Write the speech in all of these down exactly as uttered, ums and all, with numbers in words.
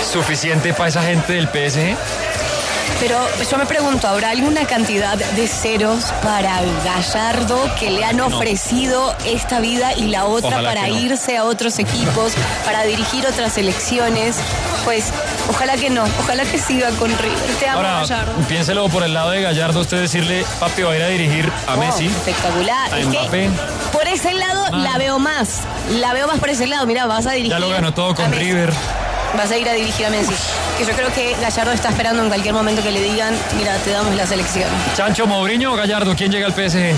suficiente para esa gente del P S G? Pero yo me pregunto, ¿habrá alguna cantidad de ceros para Gallardo que le han ofrecido no. esta vida y la otra ojalá para no. irse a otros equipos, para dirigir otras selecciones? Pues ojalá que no, ojalá que siga con River. Te amo, ahora, Gallardo. Piénselo por el lado de Gallardo, usted decirle, papi, va a ir a dirigir a oh, Messi. Espectacular. A es Mbappé. Por ese lado ah. la veo más, la veo más por ese lado. Mira, vas a dirigir. Ya lo ganó todo con River. Vas a ir a dirigir a Messi. Que yo creo que Gallardo está esperando en cualquier momento que le digan, mira, te damos la selección. Chancho, Mourinho o Gallardo, ¿quién llega al P S G?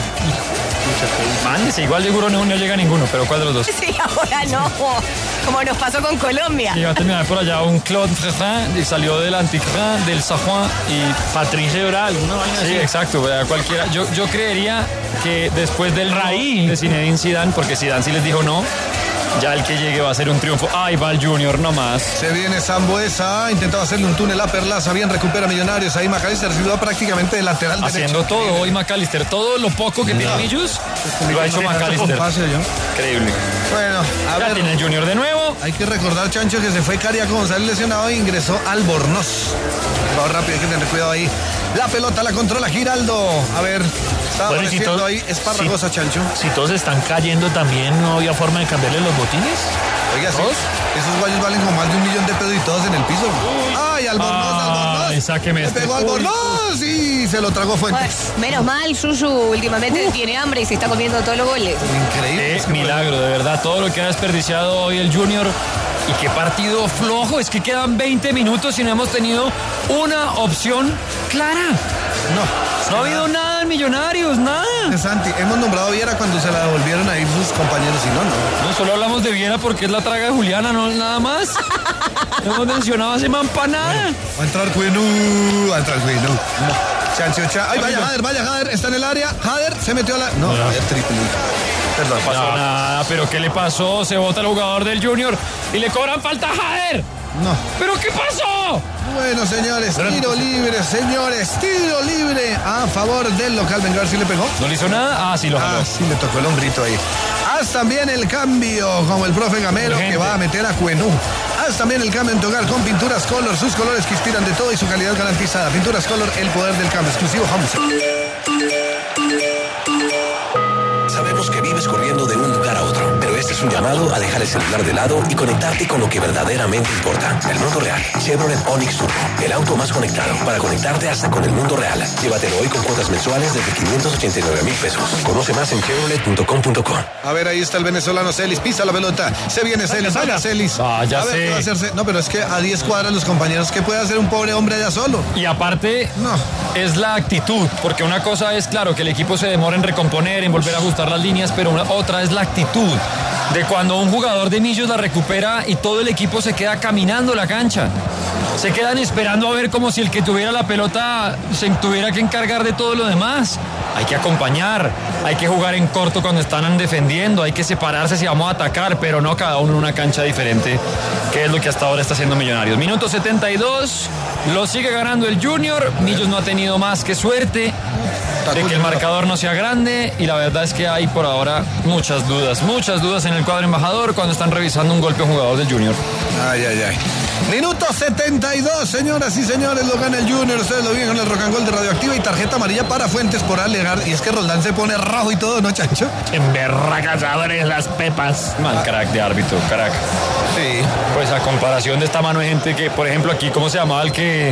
Mándese, igual seguro no, no llega ninguno, pero ¿cuál de los dos? Sí, ahora no, como nos pasó con Colombia. Y va a terminar por allá un Claude Frefin, salió del Anticrin, del Sajuan y Patrice Oral, ¿no? Sí, exacto, cualquiera. Yo, yo creería que después del raíz de Zinedine Zidane, porque Zidane sí les dijo no, ya el que llegue va a ser un triunfo. Ay, va el Junior nomás. Se viene Sambuesa, intentaba hacerle un túnel a Perlaza, bien recupera Millonarios. Ahí McAllister se va prácticamente de lateral haciendo derecho. todo hoy McAllister, todo lo poco que tiene Millos lo ha hecho McAllister. Increíble. Bueno, a ya ver. tiene el Junior de nuevo. Hay que recordar, Chancho, que se fue Cariaco González lesionado e ingresó Albornoz. Va rápido, hay que tener cuidado ahí. La pelota la controla Giraldo. A ver, está bueno, apareciendo si todo, ahí Esparragosa, si, Chancho. Si todos están cayendo también, ¿no había forma de cambiarle los botines? Oiga, sí, esos guayos valen como más de un millón de pesos y todos en el piso. ¡Ay, Albornoz, ah, Albornoz! Sáqueme este. Pegó Albornoz y se lo tragó Fuentes. Pues, menos mal, Yuyu últimamente uh. tiene hambre y se está comiendo todos los goles. Increíble. Es milagro, de verdad, todo lo que ha desperdiciado hoy el Junior. Y qué partido flojo, es que quedan veinte minutos y no hemos tenido una opción clara. No. No ha habido nada en Millonarios, nada. Santi, hemos nombrado a Viera cuando se la devolvieron a ir sus compañeros y no, no. No, solo hablamos de Viera porque es la traga de Juliana, no nada más. No hemos mencionado a ese man para nada. Bueno, va a entrar Cuenú, va a entrar Cuenú. No. Chancho, cha. Ay, vaya Jader, vaya Jader, está en el área. Jader se metió a la. No, no. Jader triple. Perdón, pasó no, nada, pero ¿qué le pasó? Se bota el jugador del Junior y le cobran falta a Jader. No. ¿Pero qué pasó? Bueno, señores, tiro libre, señores, tiro libre a favor del local. Vengar, ¿sí le pegó? ¿No le hizo nada? Ah, sí lo jaló. Ah, sí le tocó el hombrito ahí. Haz también el cambio, como el profe Gamero, Urgente. Que va a meter a Cuenú. Haz también el cambio en tu hogar con Pinturas Color, sus colores que inspiran de todo y su calidad garantizada. Pinturas Color, el poder del cambio, exclusivo Homestead. Sabemos que vives corriendo de un lugar a otro, pero este es un llamado a dejar el celular de lado y conectarte con lo que verdaderamente importa. El mundo real. Chevrolet Onix Turbo, el auto más conectado para conectarte hasta con el mundo real. Llévatelo hoy con cuotas mensuales desde quinientos ochenta y nueve mil pesos. Conoce más en chevrolet punto com punto co. A ver, ahí está el venezolano Celis, pisa la pelota. Se viene Celis, vaya Celis. Ah, ya a ver, sé. ¿qué va a hacerse? No, pero es que a diez cuadras los compañeros, ¿qué puede hacer un pobre hombre allá solo? Y aparte, no. es la actitud, porque una cosa es, claro, que el equipo se demora en recomponer, en volver a ajustar las líneas, pero una, otra es la actitud de cuando un jugador de Millos la recupera y todo el equipo se queda caminando la cancha. Se quedan esperando a ver como si el que tuviera la pelota se tuviera que encargar de todo lo demás. Hay que acompañar, hay que jugar en corto cuando están defendiendo, hay que separarse si vamos a atacar, pero no cada uno en una cancha diferente, que es lo que hasta ahora está haciendo Millonarios. Minuto setenta y dos, lo sigue ganando el Junior. Millos no ha tenido más que suerte de que el marcador no sea grande y la verdad es que hay por ahora muchas dudas, muchas dudas en el cuadro embajador cuando están revisando un golpe a un jugador del Junior. Ay, ay, ay. Minuto setenta y dos, señoras y señores, lo gana el Junior. Ustedes lo viven con el Rock and Roll de Radioactiva y tarjeta amarilla para Fuentes por alegar. Y es que Roldán se pone rojo y todo, ¿no, Chancho? En berracas abres las pepas. Mal crack de árbitro, crack. Sí. Pues a comparación de esta mano de gente que, por ejemplo, aquí, ¿cómo se llamaba el que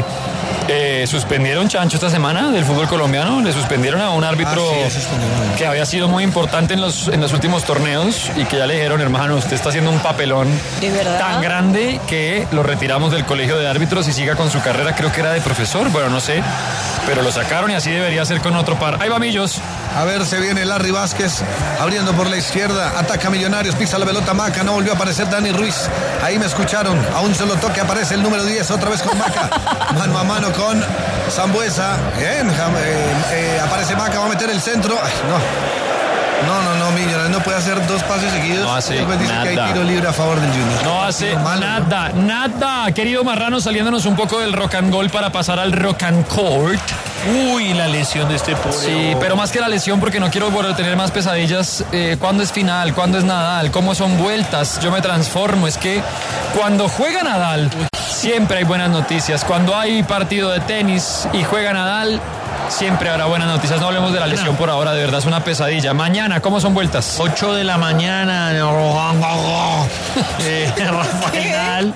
eh, suspendieron, Chancho, esta semana del fútbol colombiano? Le suspendieron a un árbitro ah, sí, que había sido muy importante en los, en los últimos torneos y que ya le dijeron, hermano, usted está haciendo un papelón ¿de verdad? Tan grande que lo retiramos del colegio de árbitros y siga con su carrera, creo que era de profesor, bueno, no sé, pero lo sacaron y así debería ser con otro par. Ahí va Millos. A ver, se viene Larry Vázquez abriendo por la izquierda, ataca Millonarios, pisa la pelota Maca, no volvió a aparecer Dani Ruiz. Ahí me escucharon, a un solo toque aparece el número diez, otra vez con Maca, mano a mano con Sambuesa. Bien, eh, eh, aparece Maca, va a meter el centro. Ay, no. No, no, no, Millonarios no puede hacer dos pases seguidos. No hace Después dice nada. que hay tiro libre a favor del Junior. No hace malo, nada, ¿no? nada. Querido Marrano, saliéndonos un poco del rock and roll para pasar al rock and court. Uy, la lesión de este pobre. Sí, pero más que la lesión, porque no quiero volver a tener más pesadillas. Eh, ¿Cuándo es final? ¿Cuándo es Nadal? ¿Cómo son vueltas? Yo me transformo. Es que cuando juega Nadal, siempre hay buenas noticias. Cuando hay partido de tenis y juega Nadal, siempre habrá buenas noticias. No hablemos de la lesión por ahora, de verdad es una pesadilla. Mañana, ¿cómo son vueltas? ocho de la mañana. eh, Rafael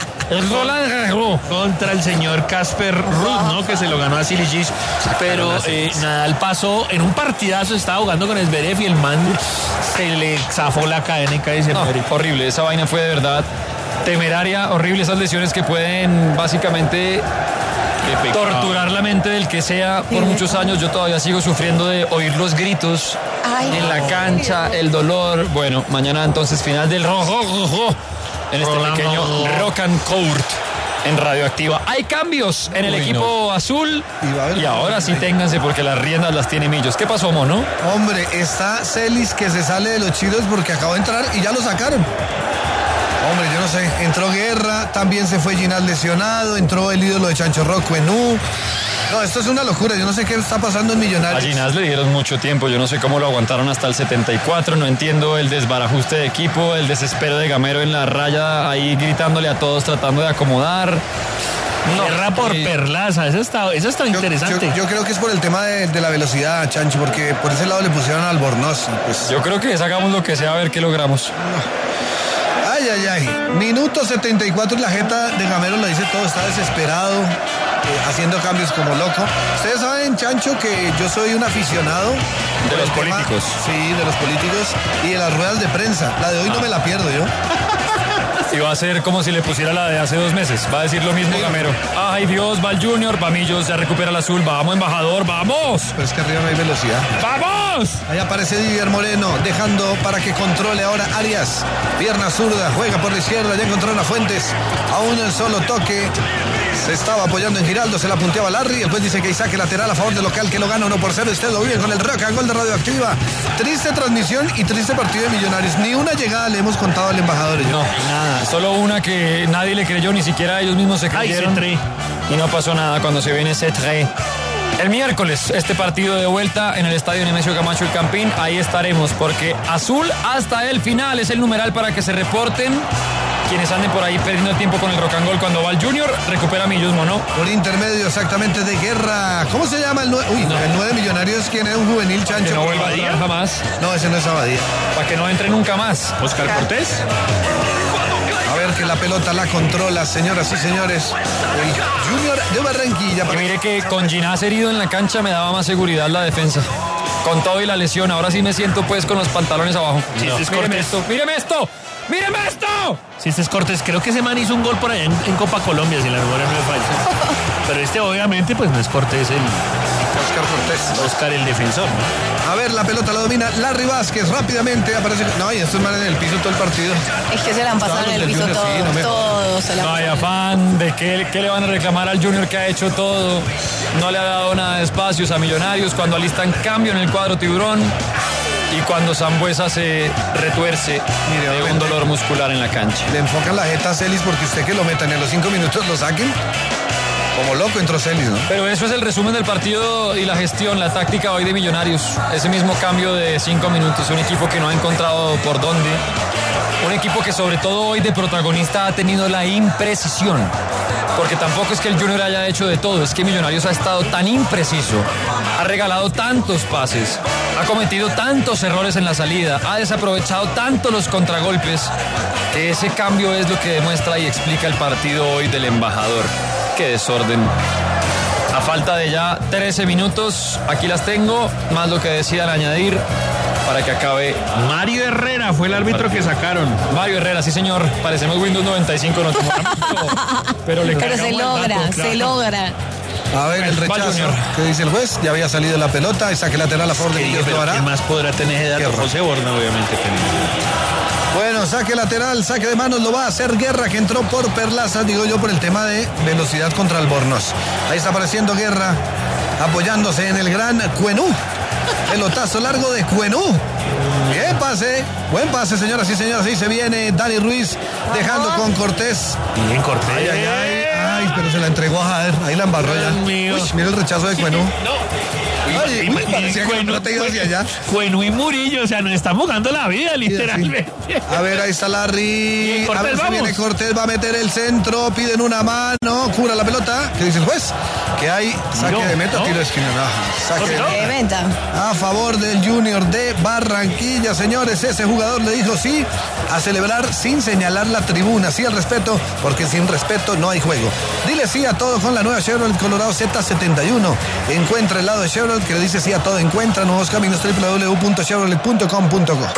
Nadal contra el señor Casper Ruud, ¿no? Que se lo ganó a Silic. Pero eh, Nadal pasó en un partidazo, estaba jugando con Zverev y el man se le zafó la cadena y casi se no, muere. Horrible, esa vaina fue de verdad temeraria, horrible. Esas lesiones que pueden básicamente torturar la mente del que sea por muchos años. Yo todavía sigo sufriendo de oír los gritos Ay, en la cancha, el dolor. Bueno, mañana entonces final del rojo, rojo en este Rolando. Pequeño Rock and Court en Radioactiva. Hay cambios en el Uy, equipo no. azul y, y ahora sí ténganse porque las riendas las tiene Millos. ¿Qué pasó, Mono? Hombre, está Celis que se sale de los chiros porque acabó de entrar y ya lo sacaron. Hombre, yo no sé, entró Guerra, también se fue Ginás lesionado, entró el ídolo de Chancho Rock, Cuenú. No, esto es una locura, yo no sé qué está pasando en Millonarios. A Ginás le dieron mucho tiempo, yo no sé cómo lo aguantaron hasta el setenta y cuatro, no entiendo el desbarajuste de equipo, el desespero de Gamero en la raya, ahí gritándole a todos, tratando de acomodar. No, Guerra por eh, Perlaza, eso está, eso está yo, interesante. Yo, yo creo que es por el tema de, de la velocidad, Chancho, porque por ese lado le pusieron al Albornoz. Pues. Yo creo que sacamos lo que sea a ver qué logramos. No. Ay, ay, ay. Minuto setenta y cuatro y la jeta de Gamero lo dice todo, está desesperado, eh, haciendo cambios como loco. Ustedes saben, Chancho, que yo soy un aficionado de los tema, políticos. Sí, de los políticos y de las ruedas de prensa. La de hoy ah. no me la pierdo yo. Y va a ser como si le pusiera la de hace dos meses. Va a decir lo mismo sí. Gamero. Ay Dios, va el Junior, va Millos, ya recupera el azul. Vamos, embajador, vamos. Pero es que arriba no hay velocidad. ¡Vamos! Ahí aparece Didier Moreno, dejando para que controle ahora Arias. Pierna zurda, juega por la izquierda, ya encontró a Fuentes. A un solo toque. Se estaba apoyando en Giraldo, se la punteaba Larry. Después dice que hay saque lateral a favor del local, que lo gana uno por cero. Usted lo vive con el Rock and Gol de Radioactiva. Triste transmisión y triste partido de Millonarios. Ni una llegada le hemos contado al embajador. ¿Yo? No, nada. Solo una que nadie le creyó, ni siquiera ellos mismos se creyeron. Ay, y no pasó nada cuando se viene ese tre. El miércoles, este partido de vuelta en el estadio Nemesio Camacho El Campín. Ahí estaremos, porque azul hasta el final es el numeral para que se reporten. Quienes anden por ahí perdiendo el tiempo con el Rock and Roll cuando va el Junior, recupera Millos, ¿no? Por intermedio exactamente de Guerra. ¿Cómo se llama el nueve? Uy, no. El nueve Millonarios, ¿quién es un juvenil, Chancho? Que no vuelva a entrar jamás. No, ese no es Abadía. Para que no entre nunca más. Oscar Cortés. A ver que la pelota la controla, señoras y señores. El Junior de Barranquilla. Y mire que con Ginás herido en la cancha me daba más seguridad la defensa. Con todo y la lesión, ahora sí me siento pues con los pantalones abajo. Sí, no. es míreme esto, míreme esto. ¡Míreme esto! Si este es Cortés, creo que ese man hizo un gol por allá en, en Copa Colombia, si la memoria no me falla. Pero este obviamente pues no es Cortés, el Oscar Cortés. Oscar el defensor, ¿no? A ver, la pelota la domina Larry Vázquez, rápidamente aparece. No, y estos manes en el piso todo el partido. Es que se la han pasado en el piso todo, sí, no me... todo se la No hay afán de que, que le van a reclamar al Junior que ha hecho todo. No le ha dado nada de espacios a Millonarios cuando alistan cambio en el cuadro tiburón. Y cuando Sambuesa se retuerce Mire, de un dolor muscular en la cancha. Le enfocan la jeta a Celis porque usted que lo metan en los cinco minutos lo saquen. Como loco entró Celis, ¿no? Pero eso es el resumen del partido y la gestión, la táctica hoy de Millonarios. Ese mismo cambio de cinco minutos. Un equipo que no ha encontrado por dónde. Un equipo que sobre todo hoy de protagonista ha tenido la imprecisión. Porque tampoco es que el Junior haya hecho de todo, es que Millonarios ha estado tan impreciso, ha regalado tantos pases, ha cometido tantos errores en la salida, ha desaprovechado tanto los contragolpes, que ese cambio es lo que demuestra y explica el partido hoy del embajador. Qué desorden. A falta de ya trece minutos, aquí las tengo, más lo que decidan añadir para que acabe. Mario Herrera fue el árbitro que sacaron. Mario Herrera, sí señor, parecemos Windows noventa y cinco, no pero le Pero se logra, dato, claro. se logra. A ver, el rechazo. ¿Qué dice el juez? Ya había salido la pelota, saque lateral a favor de Millos Guevara. ¿Quién más podrá tener ese dato? José Borna, obviamente. Bueno, saque lateral, saque de manos, lo va a hacer Guerra, que entró por Perlaza, digo yo, por el tema de velocidad contra Albornoz. Ahí está apareciendo Guerra, apoyándose en el gran Cuenú. Pelotazo largo de Cuenú. Bien pase, buen pase, señoras y señores. Ahí se viene Dani Ruiz, dejando con Cortés. Bien, Cortés. Ay, ay, ay, ay, pero se la entregó a Jader. Ahí la embarró ya. Uy, mira el rechazo de Cuenú. No. Ay, uy, parecía que no te iba hacia allá. Cuenú y Murillo, o sea, nos estamos jugando la vida, literalmente. A ver, ahí está Larry. Cortés, a ver si vamos. viene Cortés, va a meter el centro, piden una mano, cura la pelota. ¿Qué dice el juez? Que hay saque Tiro, de meta, ¿no? tiro de esquina. No, saque de ¿No? De venta. a favor del Junior de Barranquilla, señores. Ese jugador le dijo sí a celebrar sin señalar la tribuna, sí al respeto, porque sin respeto no hay juego. Dile sí a todo con la nueva Chevrolet Colorado Z setenta y uno. Encuentra el lado de Chevrolet que le dice sí a todo. Encuentra nuevos caminos doble u doble u doble u punto chevrolet punto com punto co.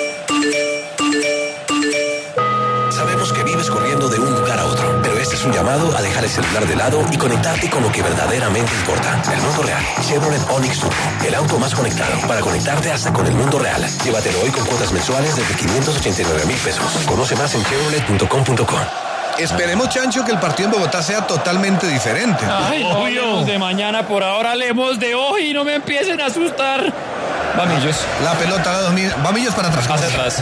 Sabemos que vives corriendo de un lugar a otro, pero este es un llamado a dejar el celular de lado y conectarte con lo que verdaderamente importa. El mundo real. Chevrolet Onix Turbo, el auto más conectado para conectarte hasta con el mundo real. Llévatelo hoy con cuotas mensuales desde quinientos ochenta y nueve mil pesos. Conoce más en chevrolet punto com punto co. Esperemos, Chancho, que el partido en Bogotá sea totalmente diferente. Ay, no Obvio. hablemos de mañana, por ahora hablemos de hoy y no me empiecen a asustar. Vamillos. La pelota la domina. Vamillos para atrás. Hacia atrás.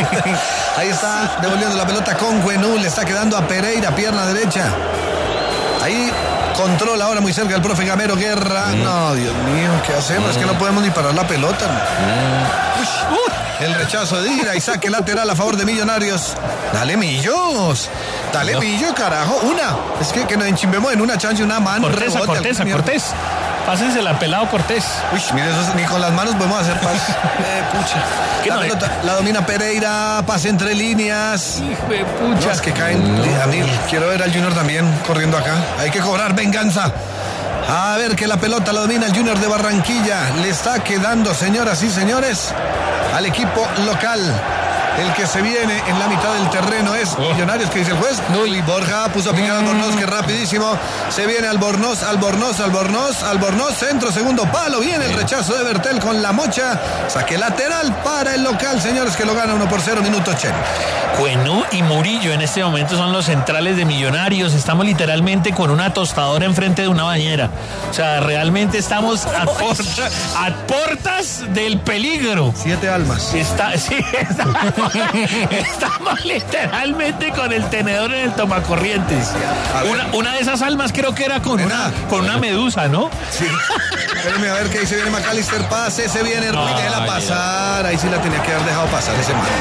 Ahí está devolviendo la pelota con Juenú. Le está quedando a Pereira, pierna derecha. Ahí controla ahora muy cerca el profe Gamero Guerra. Mm. No, Dios mío, ¿qué hacemos? Mm. Es que no podemos ni parar la pelota. Mm. Uy, uh, el rechazo de Ira y saque lateral a favor de Millonarios. Dale, Millos. Dale, no. Millo, carajo. Una. Es que, que nos enchimbemos en una chancha, una mano. Cortés, a Cortés, a Cortés. Pásensela, pelado Cortés. Uy, mire, eso ni con las manos podemos hacer paz. eh, pucha. La, no pelota, la domina Pereira, pase entre líneas. Hijo de pucha. No, es que caen a mí. Quiero ver al Junior también corriendo acá. Hay que cobrar venganza. A ver que la pelota la domina el Junior de Barranquilla. Le está quedando, señoras y señores, al equipo local. El que se viene en la mitad del terreno es oh. Millonarios, que dice el juez. No. Y Borja puso a picar mm. Albornoz, que rapidísimo. Se viene Albornoz, Albornoz, Albornoz, Albornoz, centro, segundo palo. Viene el rechazo de Bertel con la mocha. Saque lateral para el local, señores, que lo gana uno por cero, minuto ochenta. Cuenú y Murillo en este momento son los centrales de Millonarios. Estamos literalmente con una tostadora enfrente de una bañera. O sea, realmente estamos a, porta, a portas del peligro. Siete almas. Está, sí, está. Estamos literalmente con el tenedor en el tomacorrientes. Una, una de esas almas creo que era con una, con una medusa, ¿no? Sí. Espérame a ver qué dice. Viene McAllister, pase, se viene Ruiz, déjela pasar. Ahí sí la tenía que haber dejado pasar ese man.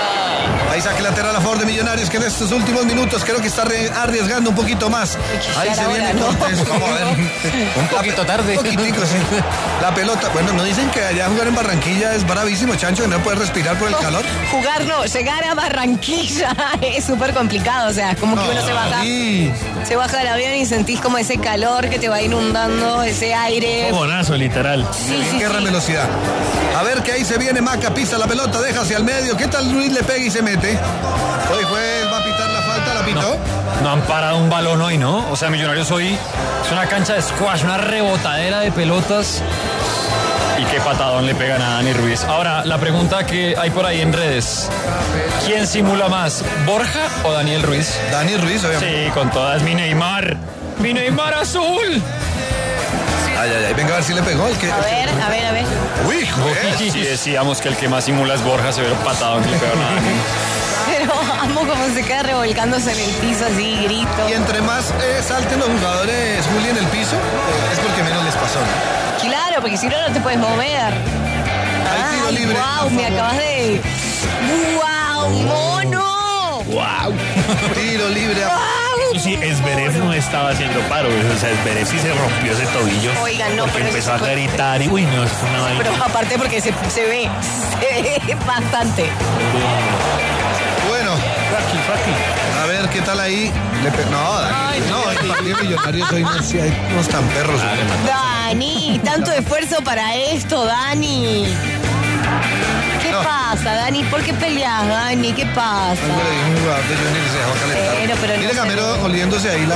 Ahí saque lateral a favor de Millonarios, que en estos últimos minutos creo que está arriesgando un poquito más. Ahí se viene Cortés. Vamos a ver. Un poquito tarde. Un poquitico, sí. La pelota. Bueno, nos dicen que allá jugar en Barranquilla es bravísimo, Chancho, que no puedes respirar por el calor. Jugar no, llegar a Barranquilla es súper complicado. O sea, como que no, uno se baja. Sí. Se baja del avión y sentís como ese calor que te va inundando, ese aire. Fogonazo, literal. Sí, sí, Guerra sí. en velocidad. A ver que ahí se viene Maca, pisa la pelota, deja hacia el medio. ¿Qué tal Luis le pega y se mete? Hoy juez va a pitar la falta, la pitó. No, no han parado un balón hoy, ¿no? O sea, Millonarios hoy es una cancha de squash, una rebotadera de pelotas. Y qué patadón le pegan a Dani Ruiz. Ahora, la pregunta que hay por ahí en redes. ¿Quién simula más, Borja o Daniel Ruiz? Dani Ruiz, obviamente. Sí, con todas, mi Neymar. ¡Mi Neymar azul! Ay, ay, ay, venga a ver si le pegó. El que, A ver, a ver, a ver. Uy, juez. Si decíamos que el que más simula es Borja, se ve patadón que le pegó a Dani. Pero amo como se queda revolcándose en el piso así, grito. Y entre más eh, salten los jugadores, Juli, en el piso, eh, es porque menos les pasó. Claro, porque si no, no te puedes mover. Hay tiro libre. Wow, me acabas de... ¡Wow, mono! ¡Wow! Tiro libre. A... Eso sí, Esberef no estaba haciendo paro. O sea, Esberef sí se rompió ese tobillo. Oigan, no, porque pero empezó a fue... gritar y uy, no, es una vaina. Pero aparte porque se, se ve, se ve bastante. Bueno. Faki, Faki. A ver qué tal ahí. Le pe... No, Dani. Ay, no, el partido de Millonarios hoy no, sí, hay unos tan perros. Dani, tanto esfuerzo para esto, Dani. ¿Qué no. pasa, Dani? ¿Por qué peleas, Dani? ¿Qué pasa? Algo le dijo un jugador de Junior y se dejó calentar. Pero, pero Mire no Gamero oliéndose ahí la...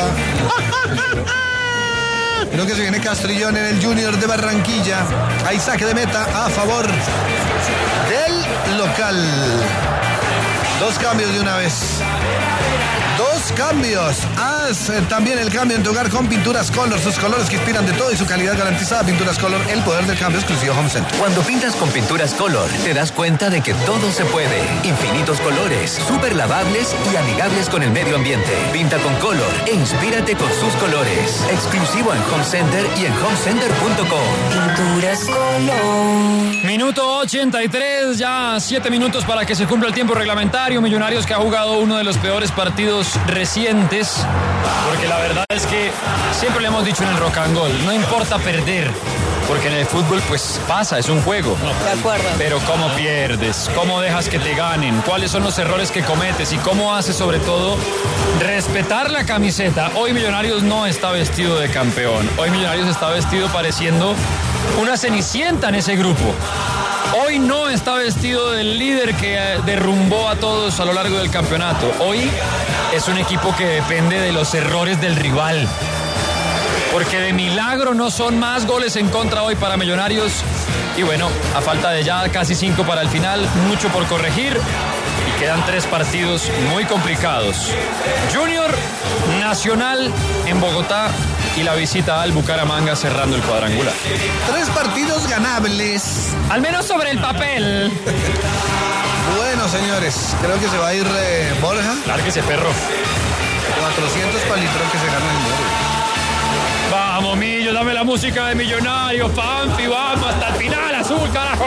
Creo que se viene Castrillón en el Junior de Barranquilla. Hay saque de meta a favor del local. Dos cambios de una vez. Dos cambios. Haz eh, también el cambio en tu hogar con Pinturas Color. Sus colores que inspiran de todo y su calidad garantizada. Pinturas Color, el poder del cambio exclusivo Home Center. Cuando pintas con Pinturas Color, te das cuenta de que todo se puede. Infinitos colores, súper lavables y amigables con el medio ambiente. Pinta con Color e inspírate con sus colores. Exclusivo en Home Center y en home center punto com. Pinturas Color. Minuto ochenta y tres, ya siete minutos para que se cumpla el tiempo reglamentario. Millonarios que ha jugado uno de los peores partidos recientes, porque la verdad es que siempre le hemos dicho en el Rock and Roll, no importa perder, porque en el fútbol pues pasa, es un juego. De acuerdo. Pero cómo pierdes, cómo dejas que te ganen, cuáles son los errores que cometes y cómo haces sobre todo respetar la camiseta. Hoy Millonarios no está vestido de campeón, hoy Millonarios está vestido pareciendo una cenicienta en ese grupo. Hoy no está vestido del líder que derrumbó a todos a lo largo del campeonato. Hoy es un equipo que depende de los errores del rival. Porque de milagro no son más goles en contra hoy para Millonarios. Y bueno, a falta de ya casi cinco para el final, mucho por corregir. Y quedan tres partidos muy complicados. Junior, Nacional en Bogotá y la visita al Bucaramanga cerrando el cuadrangular. Tres partidos ganables. Al menos sobre el papel. Bueno, señores, creo que se va a ir eh, Borja. Lárguese, perro. cuatrocientos palitros que se gana el mundo. Vamos, Millo, dame la música de Millonarios, Fanfi, vamos hasta el final, azul, carajo.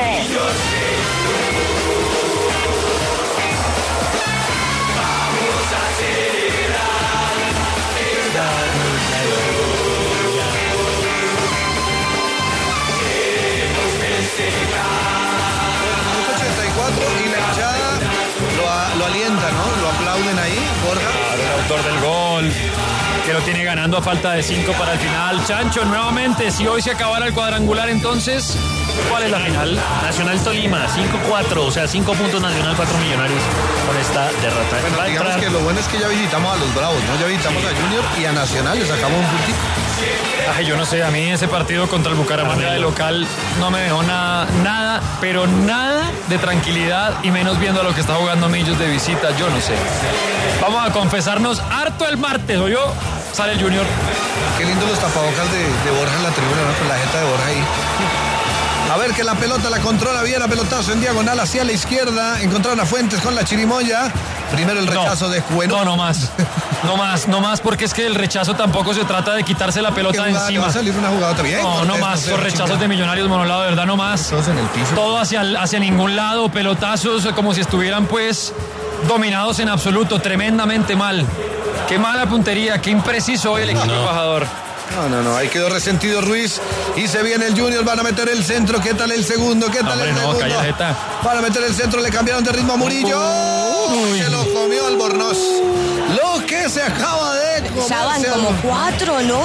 ochenta y cuatro y la hinchada lo, lo alienta, ¿no? Lo aplauden ahí, Borja. Claro, el autor del gol, que lo tiene ganando a falta de cinco para el final. Chancho, nuevamente, si hoy se acabara el cuadrangular, entonces, ¿cuál es la final? Nacional Tolima, cinco cuatro, o sea, cinco puntos Nacional, cuatro Millonarios con esta derrota. Bueno, Va a digamos entrar- que lo bueno es que ya visitamos a los Bravos, ¿no? Ya visitamos a Junior y a Nacional, le sacamos un puntito. Ay, yo no sé, a mí ese partido contra el Bucaramanga de local no me dejó nada, nada, pero nada de tranquilidad y menos viendo a lo que está jugando Millos de visita, yo no sé. Vamos a confesarnos harto el martes, ¿o yo? Sale el Junior. Qué lindo los tapabocas de, de Borja en la tribuna, ¿no? Con la jeta de Borja ahí. A ver que la pelota la controla bien, a pelotazo en diagonal hacia la izquierda. Encontraron a Fuentes con la chirimoya. Primero el rechazo no, de Cueno. No, no más. No más, no más, porque es que el rechazo tampoco se trata de quitarse la pelota de encima. Va a salir una jugada también. No, no más, los rechazos de Millonarios Monolado, de verdad, no más. Todos en el piso. Todo hacia, hacia ningún lado, pelotazos como si estuvieran pues dominados en absoluto, tremendamente mal. Qué mala puntería, qué impreciso hoy el equipo embajador. No, no, no, ahí quedó resentido Ruiz y se viene el Junior, van a meter el centro, ¿qué tal el segundo? ¿Qué tal Hombre, el no, segundo? calla jeta. Van a meter el centro, le cambiaron de ritmo a Murillo. Uy. Se lo comió Albornoz. Lo que se acaba de comer. Ya van se- como cuatro, ¿no?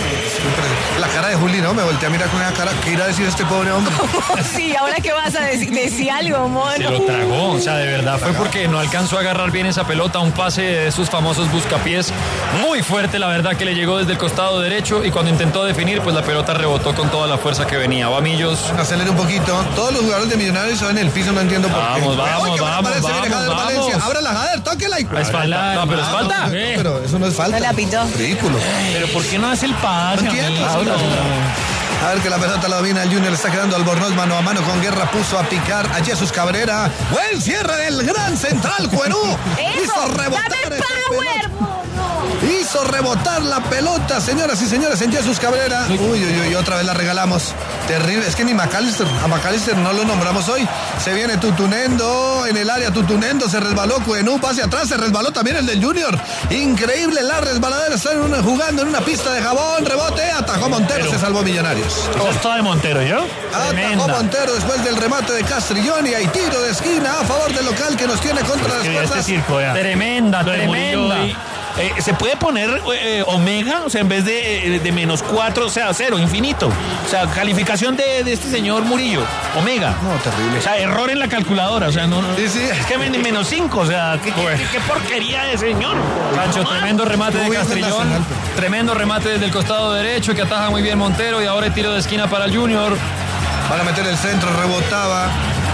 La cara de Juli, ¿no? Me volteé a mirar con esa cara. ¿Qué irá a decir este pobre hombre? Sí, ahora qué vas a decir, decir algo, mono. Se lo tragó, o sea, de verdad fue porque no alcanzó a agarrar bien esa pelota, un pase de esos famosos buscapiés muy fuerte, la verdad, que le llegó desde el costado derecho y cuando intentó definir, pues la pelota rebotó con toda la fuerza que venía. Va Millos. Acelere un poquito. Todos los jugadores de Millonarios son en el piso, no entiendo por qué. Vamos, vamos, Ay, qué buena vamos, parece, viene vamos, Jader Valencia. vamos. Ábrala, Jader, tóquela. y- Es falta, no, pero es falta. No, pero eso no es falta. No la pitó. Ridículo. Pero ¿por qué no hace el pase? No entiendo. amigo? A ver que la pelota la domina el Junior, le está quedando Albornoz mano a mano con Guerra, puso a picar a Jesús Cabrera. Buen cierre del gran central, Cuenú. ¡Eso! Hizo rebotar ¡Dame esa power, pelota. mono! Hizo rebotar la pelota, señoras y señores, en Jesús Cabrera. Uy, uy, uy, otra vez la regalamos. Terrible, es que ni McAllister, a McAllister no lo nombramos hoy. Se viene Tutunendo en el área, Tutunendo, se resbaló Cuenú, pase atrás, se resbaló también el del Junior. Increíble la resbaladera, están en una- jugando en una pista de jabón, rebote, atajó Montero, Pero- se salvó Millonarios. Eso es todo de Montero, ¿yo? Atajó Tremenda. Montero después del remate de Castrillón y hay tiro de esquina a favor del local que nos tiene contra las Que este cuerdas. circo, ya. Tremenda, Lo de Murillo tremenda. hoy, eh, se puede poner eh, omega, o sea, en vez de, eh, de menos cuatro, o sea, cero, infinito. O sea, calificación de, de este señor Murillo, omega. No, terrible. O sea, error en la calculadora, o sea, no, no. Sí, sí. Es que men- menos cinco, o sea, qué, qué- Bueno. qué- qué porquería de señor. Pancho, No, tremendo remate de Muy bien Castrillón, Nacional. tremendo remate desde el costado derecho que ataja muy bien Montero y ahora el tiro de esquina para el Junior. Van a meter el centro, rebotaba.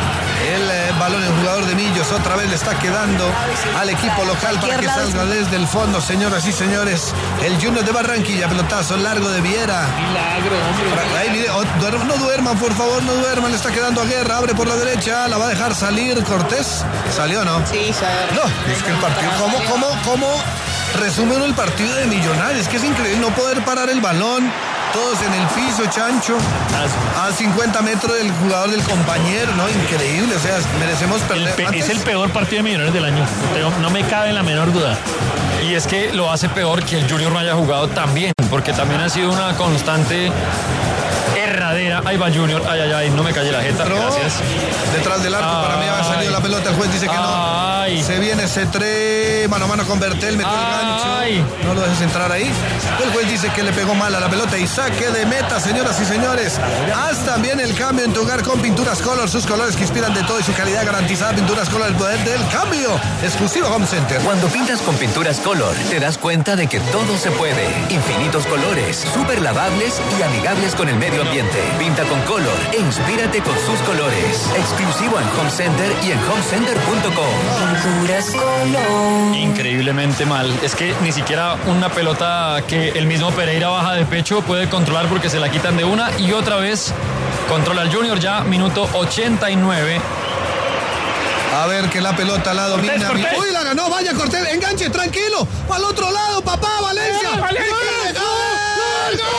El eh, balón en jugador de Millos otra vez le está quedando al equipo local para que salga desde el fondo, señoras y señores. El Junior de Barranquilla, pelotazo largo de Viera. Milagro, hombre. Ahí, mire, oh, duerman, no duerman, por favor, no duerman. Le está quedando a Guerra, abre por la derecha, la va a dejar salir Cortés. ¿Salió no? Sí, salió. No, es que el partido, ¿cómo, cómo, cómo resume uno el partido de Millonarios? Es que es increíble no poder parar el balón. Todos en el piso, Chancho, a cincuenta metros del jugador del compañero, ¿no? Increíble, o sea, merecemos perder. El pe- Antes... Es el peor partido de Millonarios del año, no, no me cabe la menor duda. Y es que lo hace peor que el Junior no haya jugado tan bien, porque también ha sido una constante erradera. Ahí va el Junior, ay, ay, ay, no me calle la jeta, Pero, gracias. Detrás del arco, ay, para mí ha salido la pelota, el juez dice que no. Ay. Se viene ese tres, mano a mano con Bertel, metió Ay. el gancho. No lo dejes entrar ahí. El juez dice que le pegó mal a la pelota y saque de meta, señoras y señores. Haz también el cambio en tu hogar con Pinturas Color, sus colores que inspiran de todo y su calidad garantizada. Pinturas Color, el poder del cambio. Exclusivo Home Center. Cuando pintas con Pinturas Color, te das cuenta de que todo se puede. Infinitos colores, súper lavables y amigables con el medio ambiente. Pinta con Color e inspírate con sus colores. Exclusivo en Home Center y en home center punto com. Pinturas Color. Increíblemente mal. Es que ni siquiera una pelota que el mismo Pereira baja de pecho puede controlar porque se la quitan de una y otra vez controla el Junior ya, minuto ochenta y nueve. A ver que la pelota la domina. Cortés, Cortés. Uy, la ganó, vaya Cortés, enganche, tranquilo. Al otro lado, papá, Valencia. ¡Gol, Valencia! ¡Gol, gol, gol!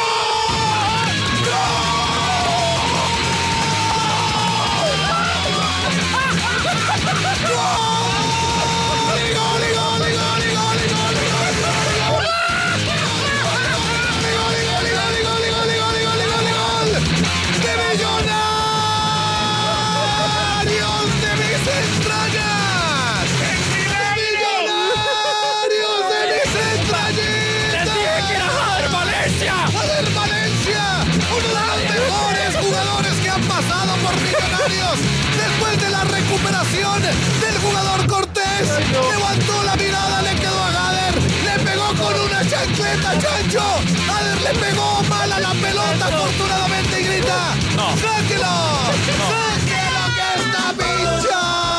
Después de la recuperación del jugador Cortés, levantó la mirada, le quedó a Gader, le pegó con una chancleta, Chancho. Gader le pegó mal a la pelota, afortunadamente, y grita: no. ¡Sáquelo! No. ¡Sáquelo que está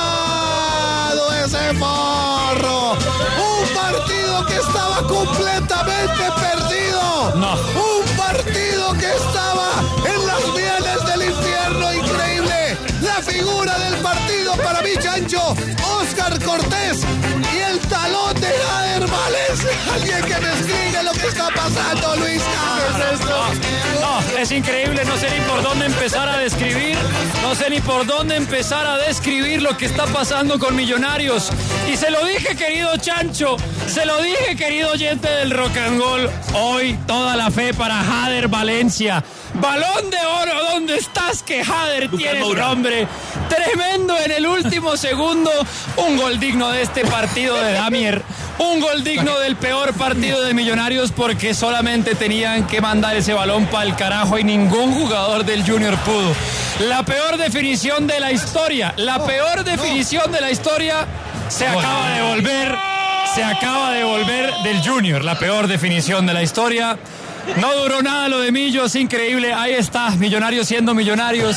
pinchado ese forro! Un partido que estaba completamente perdido. No. Un partido que estaba en las mieles del infierno, increíble. La figura del partido para mí, Chancho, Oscar Cortés, y el talón de Jader Valencia. Alguien que me explique lo que está pasando, Luis. ¿Qué es esto? No, es increíble, no sé ni por dónde empezar a describir, no sé ni por dónde empezar a describir lo que está pasando con Millonarios. Y se lo dije, querido Chancho, se lo dije, querido oyente del Rock and Roll, hoy toda la fe para Jader Valencia. Balón de oro, ¿dónde estás? Que Jader tiene su nombre. Tremendo en el último segundo. Un gol digno de este partido de Damier. Un gol digno del peor partido de Millonarios porque solamente tenían que mandar ese balón para el carajo y ningún jugador del Junior pudo. La peor definición de la historia. La peor definición de la historia se acaba de volver. Se acaba de volver del Junior. La peor definición de la historia. No duró nada lo de Millos, increíble. Ahí está, Millonarios siendo Millonarios.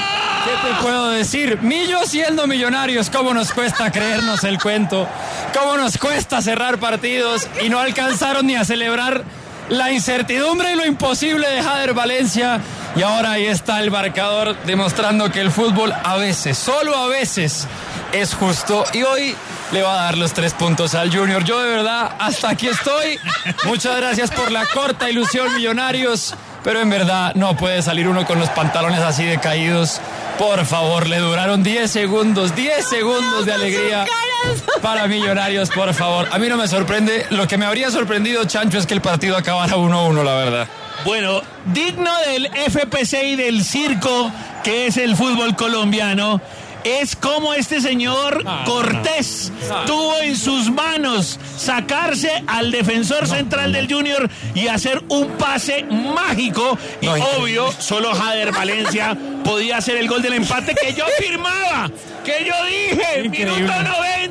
¿Qué te puedo decir? Millos siendo Millonarios. ¿Cómo nos cuesta creernos el cuento? ¿Cómo nos cuesta cerrar partidos? Y no alcanzaron ni a celebrar la incertidumbre y lo imposible de Jader Valencia. Y ahora ahí está el marcador demostrando que el fútbol a veces, solo a veces, es justo. Y hoy le va a dar los tres puntos al Junior. Yo de verdad, hasta aquí estoy. Muchas gracias por la corta ilusión, Millonarios. Pero en verdad no puede salir uno con los pantalones así decaídos. Por favor, le duraron diez segundos, diez segundos de alegría para Millonarios, por favor. A mí no me sorprende. Lo que me habría sorprendido, Chancho, es que el partido acabara uno a uno, la verdad. Bueno, digno del F P C y del circo que es el fútbol colombiano, es como este señor ah, Cortés no, no. tuvo en sus manos sacarse al defensor no, central no. del Junior y hacer un pase mágico y no, obvio, solo Jader Valencia podía hacer el gol del empate que yo firmaba, que yo dije, increíble. Minuto noventa.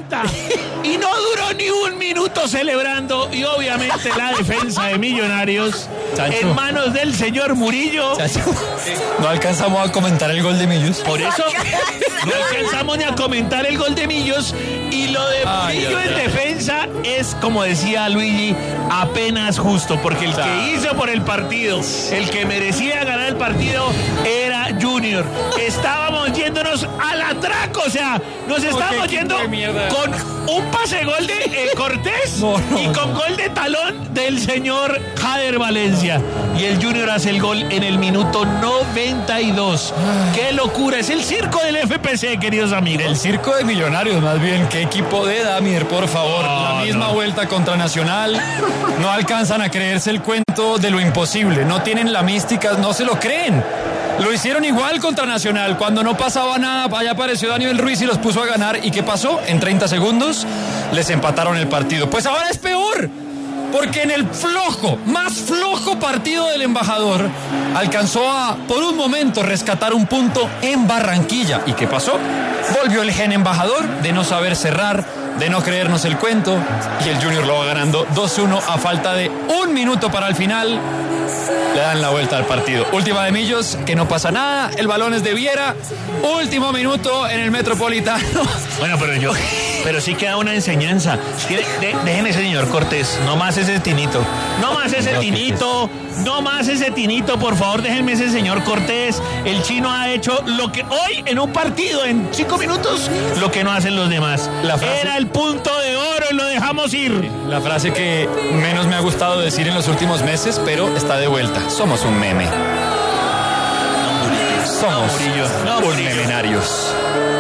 vuelta. Y no duró ni un minuto celebrando. Y obviamente la defensa de Millonarios Chacho. en manos del señor Murillo. Chacho, no alcanzamos a comentar el gol de Millos. Por eso no alcanzamos ni a comentar el gol de Millos. Y lo de Ay, Murillo ay, en ay. defensa es, como decía Luigi, apenas justo. Porque el Claro. que hizo por el partido, el que merecía ganar el partido, era Junior. Estábamos yéndonos al atraco. O sea, nos estábamos equipo yendo de mierda. con un pase gol de eh, Cortés No, no, y con no. gol de talón del señor Jader Valencia. Y el Junior hace el gol en el minuto noventa y dos. ¡Qué locura! Es el circo del F P C, queridos amigos. El circo de Millonarios, más bien. ¿Qué equipo de Damir, por favor? No, la misma no. vuelta contra Nacional. No alcanzan a creerse el cuento de lo imposible. No tienen la mística, no se lo creen. Lo hicieron igual contra Nacional. Cuando no pasaba nada, allá apareció Daniel Ruiz y los puso a ganar. ¿Y qué pasó? En treinta segundos les empataron el partido. Pues ahora es peor. Porque en el flojo, más flojo partido del embajador, alcanzó a, por un momento, rescatar un punto en Barranquilla. ¿Y qué pasó? Volvió el gen embajador de no saber cerrar, de no creernos el cuento. Y el Junior lo va ganando dos uno a falta de un minuto para el final. Le dan la vuelta al partido. Última de Millos, que no pasa nada. El balón es de Viera. Último minuto en el Metropolitano. Bueno, pero yo, pero sí queda una enseñanza. Tiene- de- dejen ese señor Cortés, no más ese tinito. No más ese No, tinito, no más ese tinito, por favor, déjenme ese señor Cortés. El chino ha hecho lo que hoy en un partido, en cinco minutos, lo que no hacen los demás. La frase- Era el punto de oro y lo dejamos ir. La frase que menos me ha gustado decir en los últimos meses, pero está de vuelta. Somos un meme. Somos Murillo, no, un Murillo. memenarios.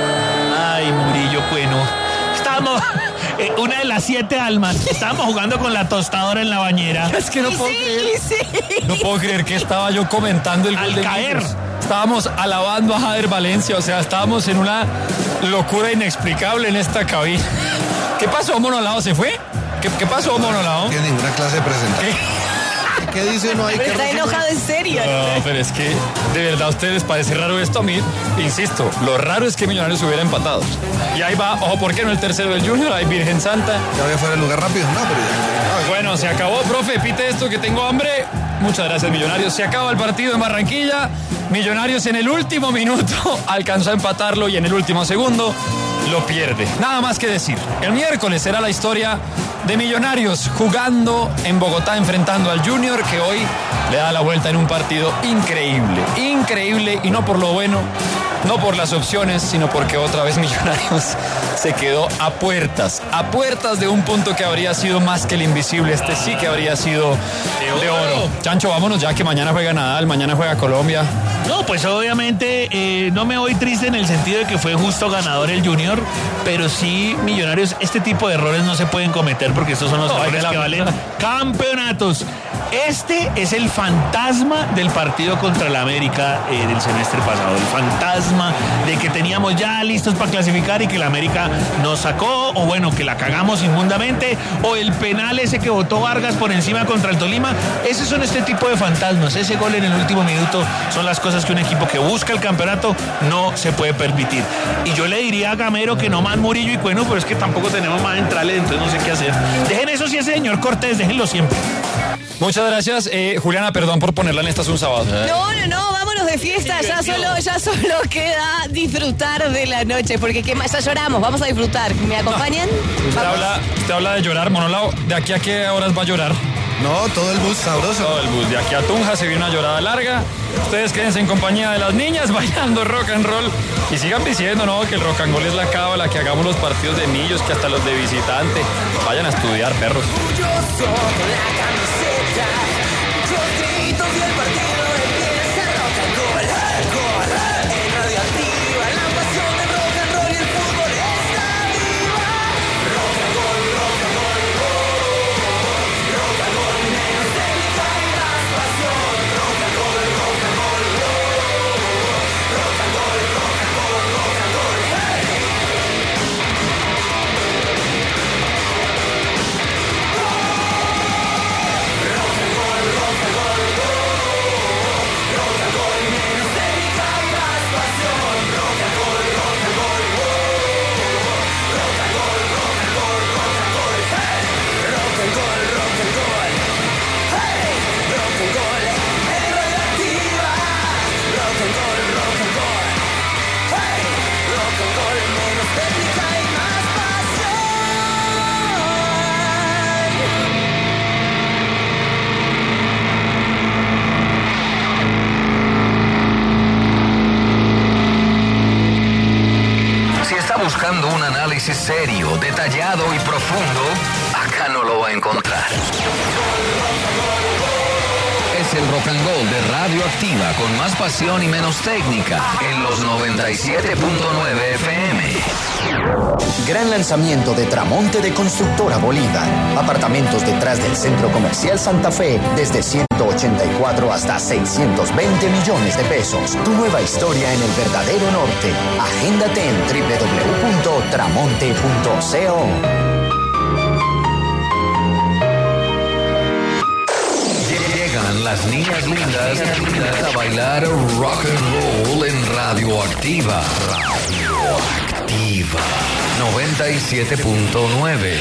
Ay, Murillo, bueno. Estamos, eh, una de las siete almas, estábamos jugando con la tostadora en la bañera. Es que no puedo creer. Sí, No puedo creer que estaba yo comentando el gol Al de caer. Millos. Estábamos alabando a Jader Valencia, o sea, estábamos en una locura inexplicable en esta cabina. ¿Qué pasó, Monolao? ¿Se fue? ¿Qué, qué pasó, Monolao? No tiene ninguna clase de presentación. ¿Qué? ¿Qué dice uno ahí? pero ¿Qué está resumen? enojado en serio. No, pero es que de verdad a ustedes parece raro esto. A mí, insisto, lo raro es que Millonarios hubiera empatado. Y ahí va, ojo, ¿por qué no el tercero del Junior? Ahí Virgen Santa. Ya voy fuera del lugar rápido. No, pero ya. Bueno, se acabó, profe, pite esto que tengo hambre. Muchas gracias, Millonarios. Se acaba el partido en Barranquilla. Millonarios en el último minuto alcanzó a empatarlo y en el último segundo lo pierde. Nada más que decir. El miércoles será la historia de Millonarios jugando en Bogotá, enfrentando al Junior, que hoy le da la vuelta en un partido increíble. Increíble, y no por lo bueno, no por las opciones, sino porque otra vez Millonarios se quedó a puertas, a puertas de un punto que habría sido más que el invisible. Este sí que habría sido de oro. Chancho, vámonos ya que mañana juega Nadal, mañana juega Colombia. No, pues obviamente eh, no me voy triste en el sentido de que fue justo ganador el Junior, pero sí, Millonarios, este tipo de errores no se pueden cometer porque estos son los No, errores de la que valen verdad. campeonatos. Este es el fantasma del partido contra el América eh, del semestre pasado, el fantasma de que teníamos ya listos para clasificar y que el América nos sacó, o bueno, que la cagamos inmundamente, o el penal ese que votó Vargas por encima contra el Tolima. Esos son este tipo de fantasmas. Ese gol en el último minuto son las cosas que un equipo que busca el campeonato no se puede permitir. Y yo le diría a Gamero que no más Murillo y Cueno, pero es que tampoco tenemos más entrales, entonces no sé qué hacer. Dejen eso si ese señor Cortés, déjenlo siempre. Muchas gracias, eh, Juliana, perdón por ponerla en estas un sábado. No, no, no, vámonos de fiesta. Ya solo, ya solo queda disfrutar de la noche, porque ¿qué más? Ya lloramos, vamos a disfrutar. ¿Me acompañan? Usted Vamos. habla, usted habla de llorar, Monolao. ¿De aquí a qué horas va a llorar? No, todo el bus sabroso. Todo el bus. De aquí a Tunja se viene una llorada larga. Ustedes quédense en compañía de las niñas bailando rock and roll. Y sigan diciendo, ¿no? Que el rock and roll es la cábala, que hagamos los partidos de millos, que hasta los de visitante. Vayan a estudiar, perros. buscando un análisis serio, detallado y profundo, acá no lo va a encontrar. Es el rock and roll de Radioactiva con más pasión y menos técnica en los noventa y siete punto nueve F M. Gran lanzamiento de Tramonte de Constructora Bolívar. Apartamentos detrás del Centro Comercial Santa Fe desde ciento ochenta y cuatro hasta seiscientos veinte millones de pesos. Tu nueva historia en el verdadero norte. Agéndate en doble u doble u doble u punto tramonte punto co. Las niñas lindas a bailar rock and roll en Radioactiva. Radioactiva noventa y siete punto nueve.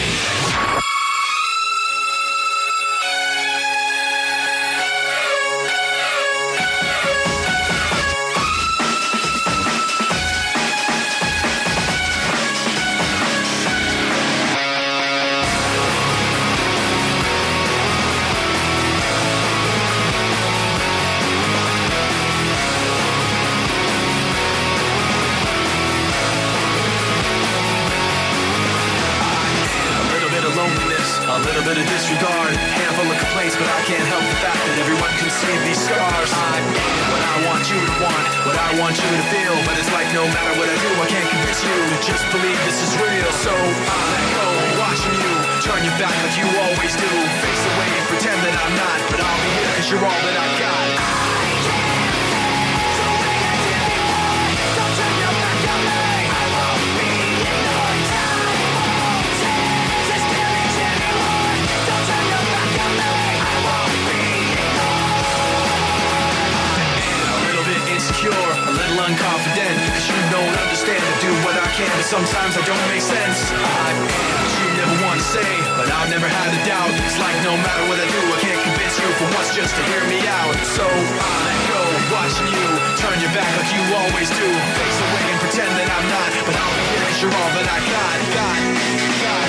Sometimes I don't make sense. I, you never want to say, but I've never had a doubt. It's like no matter what I do, I can't convince you for once just to hear me out. So I let go, watching you turn your back like you always do. Face away and pretend that I'm not, but I'll be here 'cause you're all that I got, got, got.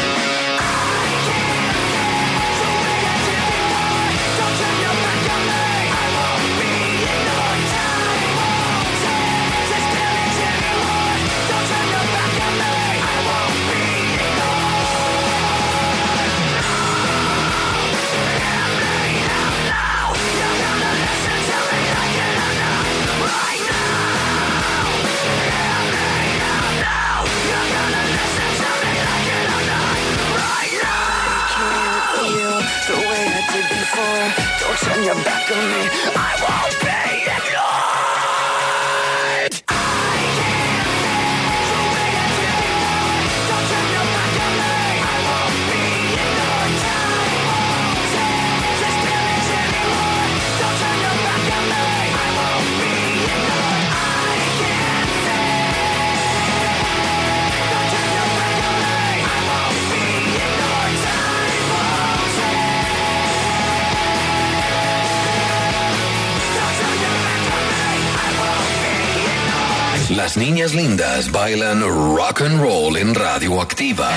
Don't turn your back on me, I won't be ignored. I can't stand the way I did before. Don't turn your back on me, I won't be ignored. Time won't take this village anymore. Don't turn your back on me, I won't be ignored. I can't stand. Don't turn your back on me, I won't be ignored. Time won't take. Las niñas lindas bailan rock and roll en Radioactiva.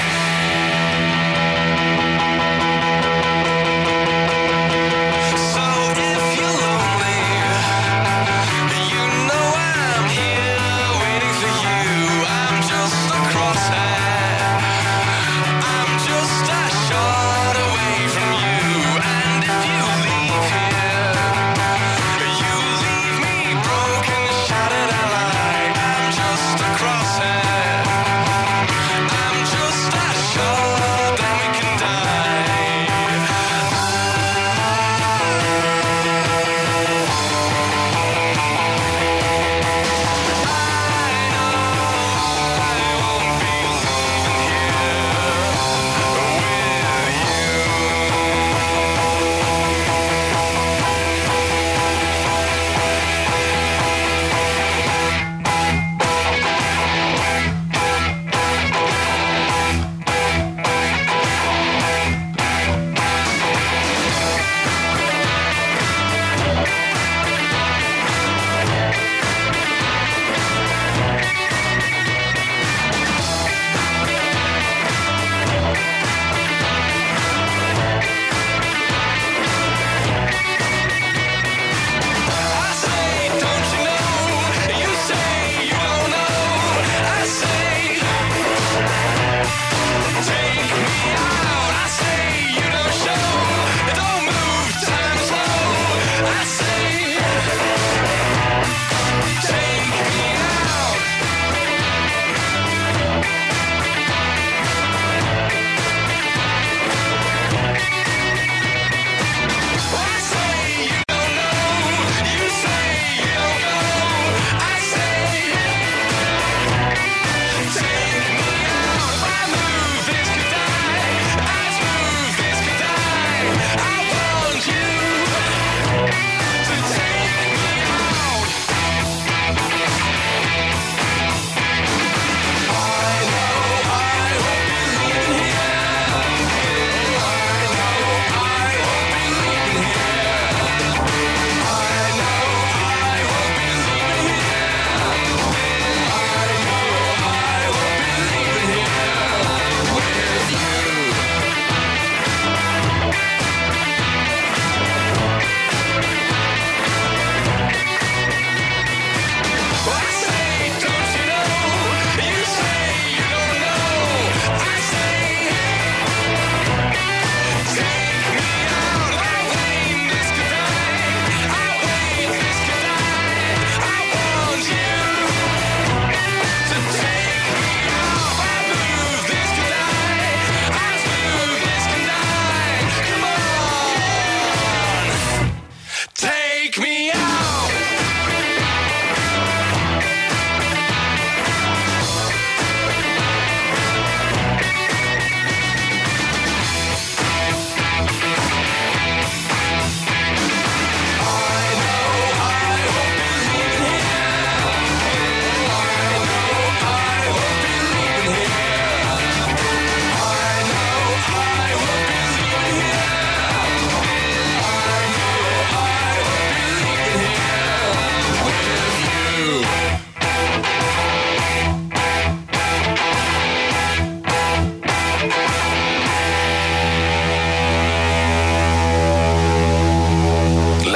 Crosshair. I'm just a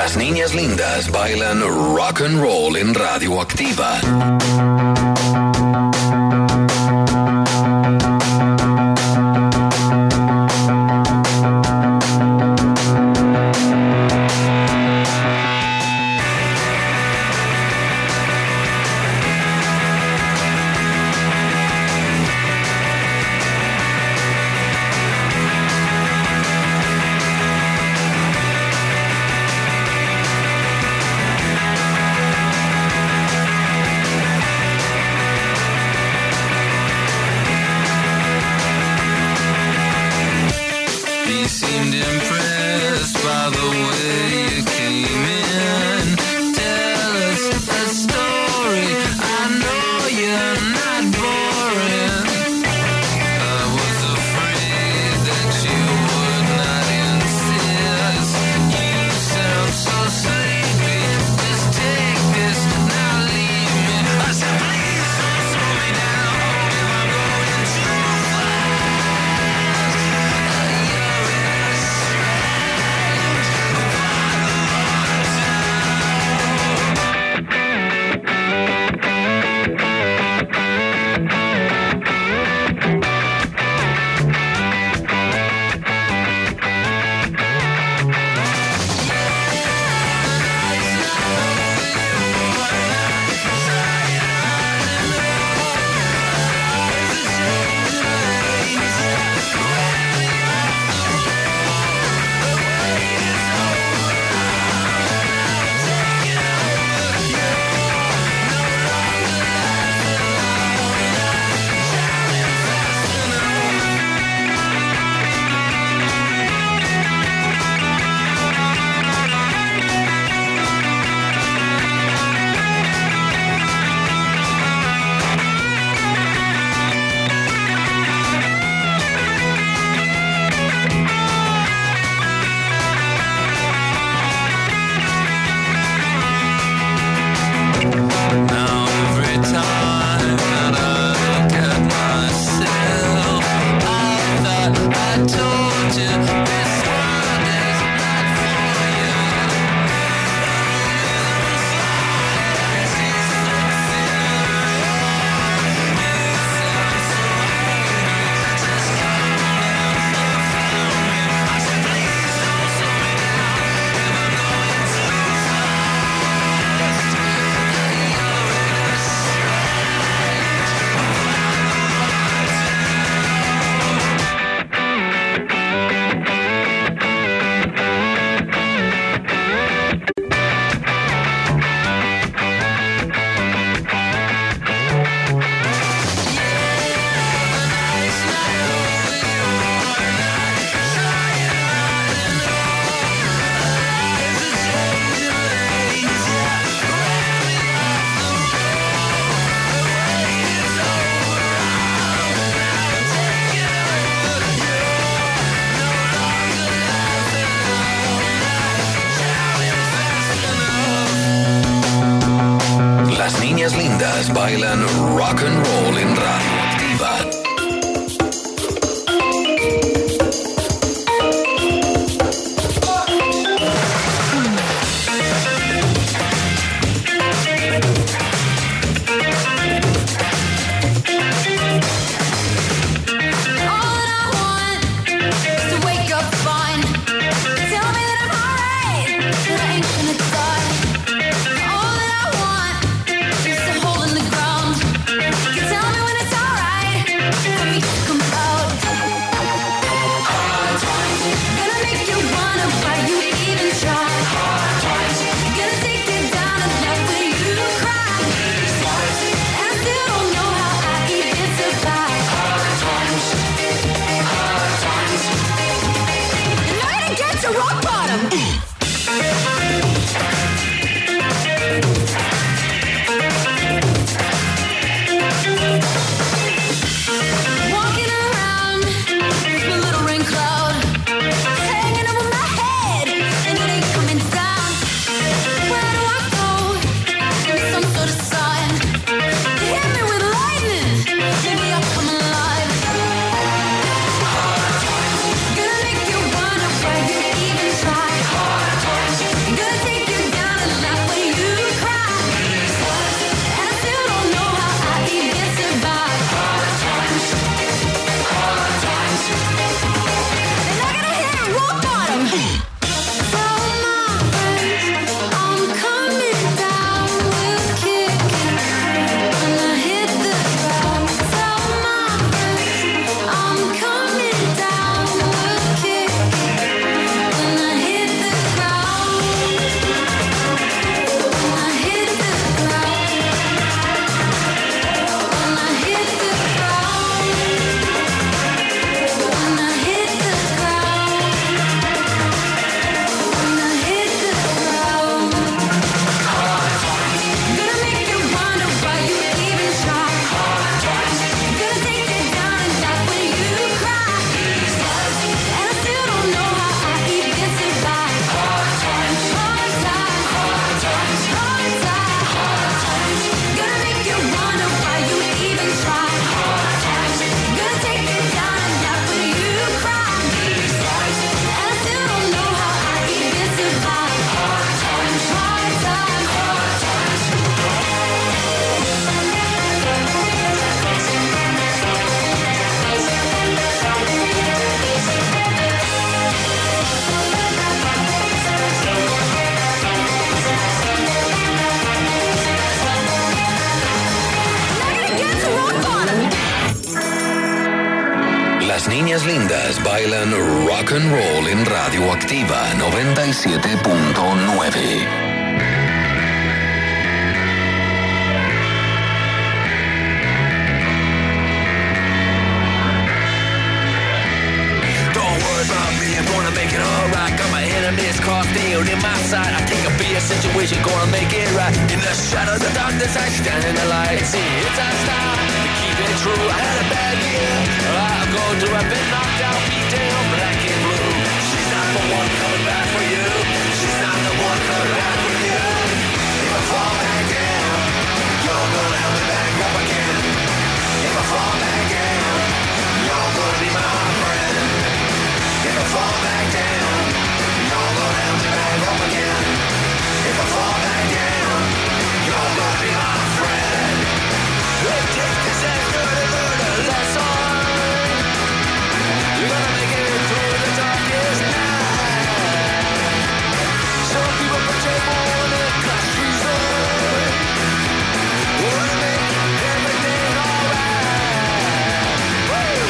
Las niñas lindas bailan rock and roll en Radioactiva. Bailan rock and roll en Radioactiva. Tell me when it's all Las niñas lindas bailan rock and roll en Radioactiva noventa y siete punto nueve. Gonna make it alright. Got my enemies crossed field in my sight. I take a beer situation, gonna make it right. In the shadows of darkness, I stand in the light. See, it's our style to keep it true. I had a bad year. I'll go through. I've been knocked out, beat down, black and blue. She's not the one coming back for you. She's not the one coming back for you. If I fall back down, you're gonna help me back up again. If I fall back down, you're gonna be my friend. If I fall back down, you're gonna help me back up again. If I fall back down, you're gonna be my friend. We'll take this as good as a lesson. You're gonna make it through the darkest night. Some people project more than class reason. We're gonna make everything alright. Woo!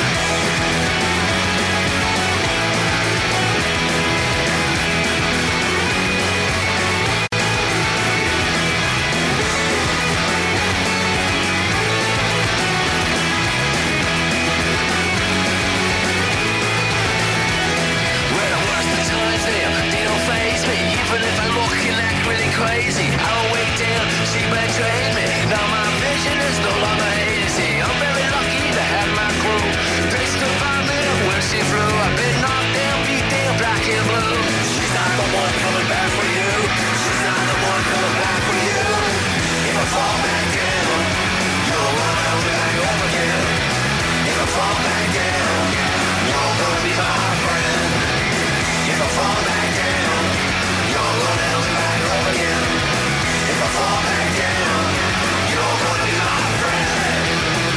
Even if I look and act really crazy, I don't wait down, she betrayed me. Now my vision is no longer hazy. I'm very lucky to have my crew. They stood by me when she flew. I've been knocked down, beat down, black and blue. She's not the one coming back for you. She's not the one coming back for you. If I fall back down, you're gonna help me back up again. If I fall back down, you're gonna be my friend. If I fall back down, you're gonna help me back up again. If I fall back down, you're gonna be my friend.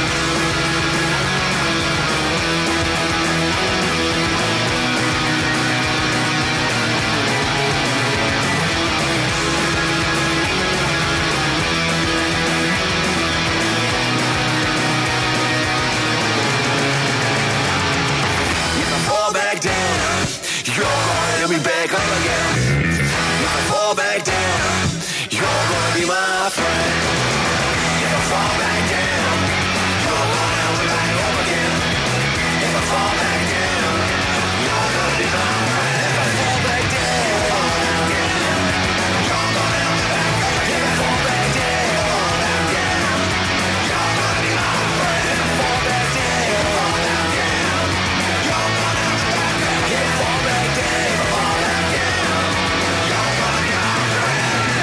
If I fall back down, you're gonna help me back up again. If I fall back down, you're gonna be my friend. If I fall back down, you're gonna help me back up again. If I fall back down, you're gonna be my friend. If I fall back down, you're gonna help me back up again. If I fall back down, you're gonna be my friend. If I fall back down, you're gonna help me back up again. If I fall back down, fall back down, you're gonna be my friend.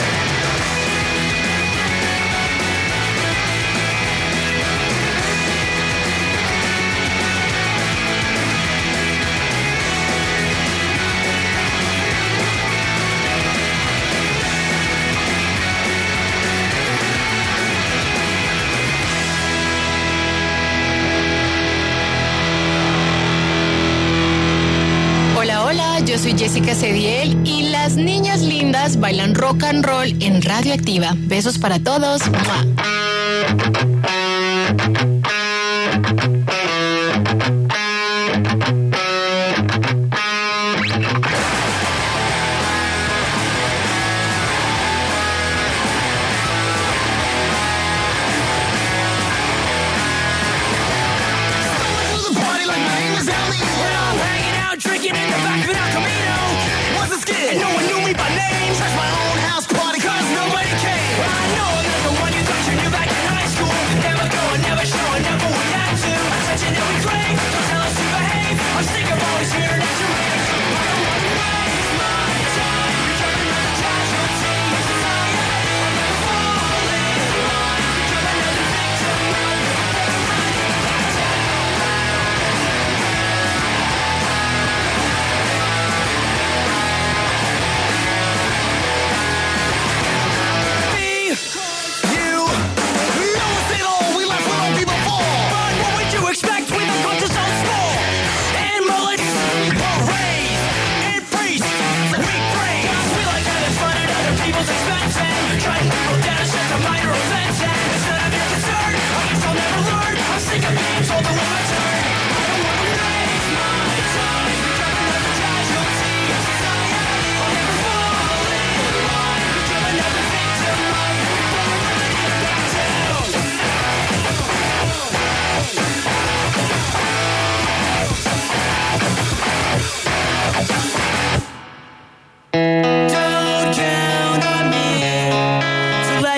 Hola, hola, yo soy Jessica Cediel y las niñas lindas bailan rock and roll en Radioactiva. Besos para todos. ¡Mua! Drinking in the back of an El Camino. Wasn't scared, no one knew me by name. Trashed my own house party cause nobody came. I know I'm not the one you thought you knew back in high school.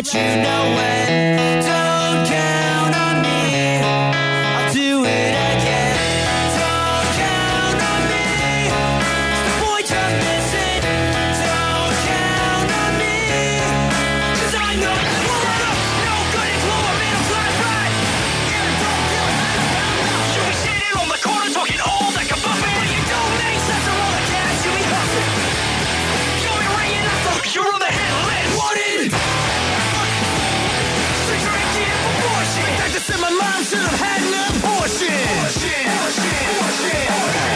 let you know when. Don't count on me, I'll do it again. Don't count on me, it's the point I'm missing. Don't count on me, 'cause I'm not Florida, no good at glue, I'm in a flat ride. Yeah, don't feel it, you'll be sitting on the corner talking all that kabuffin. But you don't make sense of all the gas, you'll be huffing. You'll be ringing up the you're on the handle and wanted. So drinking abortion. I just said my mom should have had an abortion. Abortion, abortion, abortion,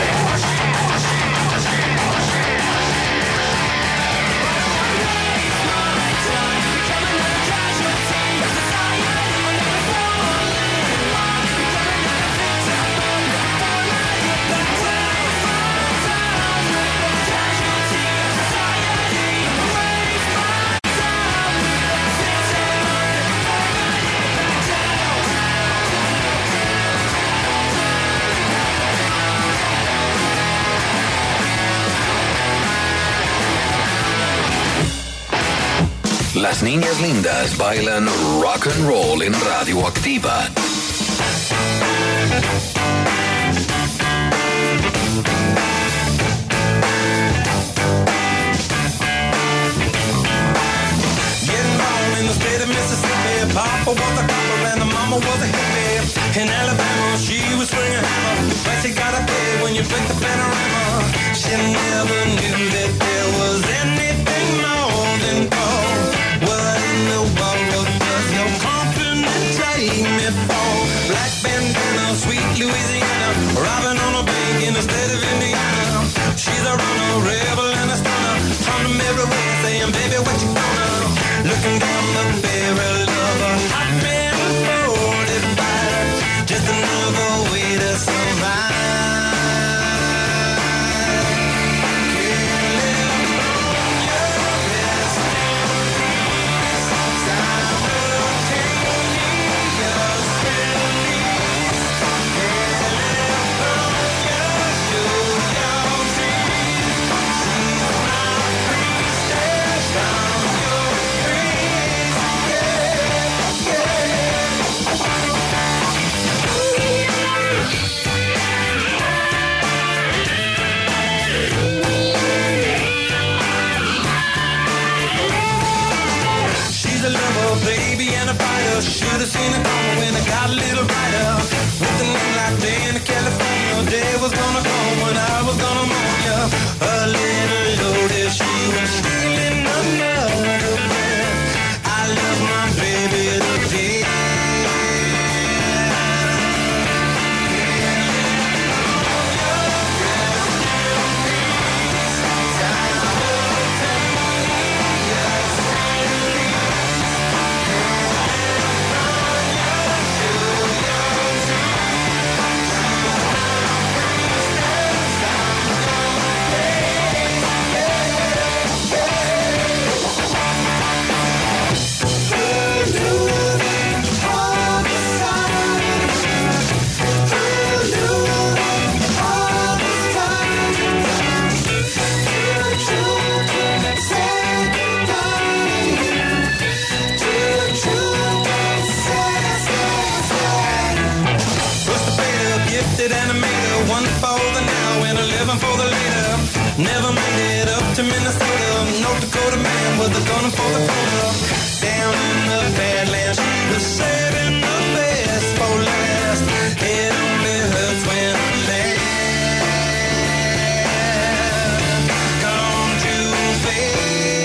Las niñas lindas bailan rock and roll en Radioactiva. Getting born in the state of Mississippi. Papa was a copper and the mama was a hippie. In Alabama, she was swinging a hammer. But you gotta pay when you break the panorama. She never knew that there was anything more than gold. What in the world does no compliment take me for? Black bandana, sweet Louisiana, robbing on a bank in the state of Indiana. She's a runner, rebel and a stunner, from them everywhere saying, baby, what you gonna? Looking down the barrel of a hot man forty-five, just another way to survive. Should have seen it coming when it got a little brighter. With a name like day in California, day was gonna come when I was gonna mourn ya. A little loaded, she was stealing another breath. I love my baby to death. Never made it up to Minnesota. North Dakota man with a gun for the quota. Down in the Badlands, she was saving the best for last. It only hurts when I laugh. Come to faith.